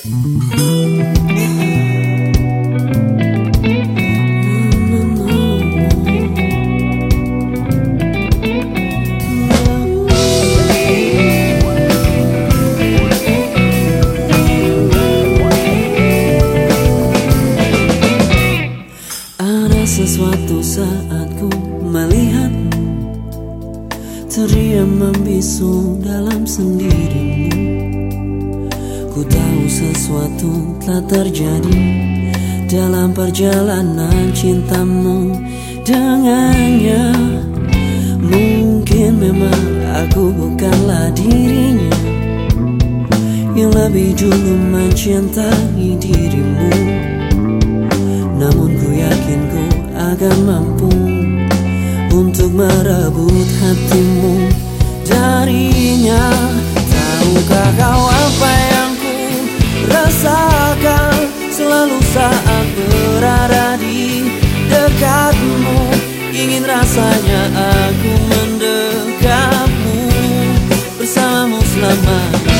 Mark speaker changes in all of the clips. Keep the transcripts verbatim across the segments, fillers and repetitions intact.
Speaker 1: Ada sesuatu saat ku melihatmu terdiam membisu dalam sendirimu. Ku tahu sesuatu telah terjadi dalam perjalanan cintamu dengannya. Mungkin memang aku bukanlah dirinya yang lebih dulu mencintai dirimu, namun ku yakin ku akan mampu untuk merebut hatimu darinya. Tahukah kau apa yang ku rasakan selalu saat berada di dekatmu? Ingin rasanya aku mendekapmu, bersamamu selamanya.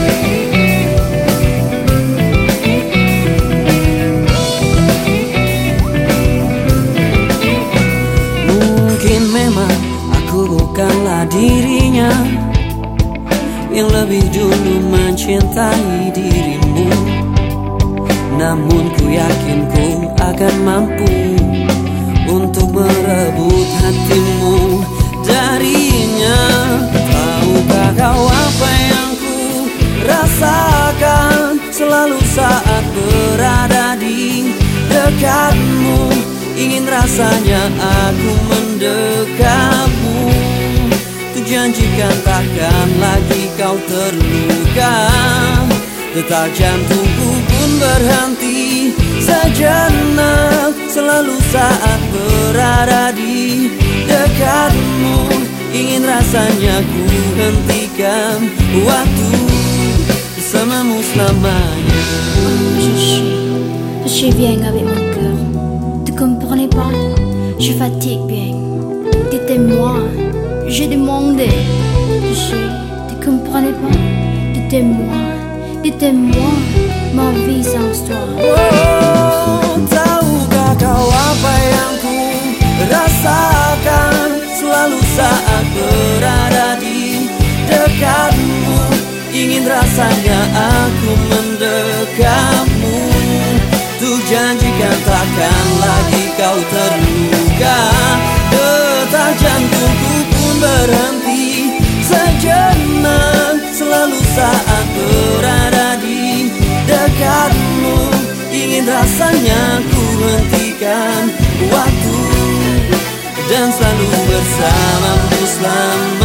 Speaker 1: Mungkin memang aku bukanlah dirinya yang lebih dulu mencintai dirimu, namun ku yakin ku akan mampu untuk merebut hatimu darinya. Tahukah kau apa yang ku rasakan selalu saat berada di dekatmu? Ingin rasanya aku mendekapmu, ku janjikan takkan lagi kau terluka. Detak jantungku pun berhenti sejenak selalu saat berada di dekatmu. Ingin rasanya ku hentikan waktu bersamamu selamanya.
Speaker 2: Je suis, je suis bien avec mon cœur. Tu comprenais pas? Je fatigue bien. Dites-moi, je demandais. Je suis, tu comprenais pas? Dites-moi, dites-moi, ma vie sans toi.
Speaker 1: Oh, tahukah kau apa yang ku rasakan selalu saat berada di dekatmu? Ingin rasanya aku mendekapmu, tuh janjikan takkan lagi kau terluka. Detak jantungku pun berhenti sejenak selalu saat berada di dekatmu. Ingin rasanya ku hentikan waktu dan selalu bersamamu selama.